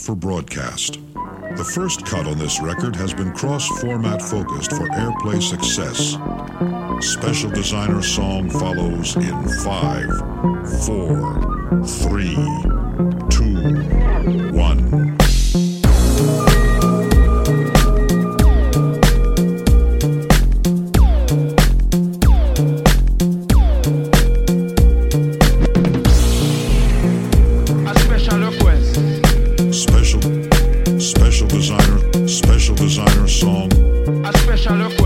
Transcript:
for broadcast. The first cut on this record has been cross-format focused for airplay success. Special Designer song follows in 5, 4, 3, 2, 1. Special Designer song. A special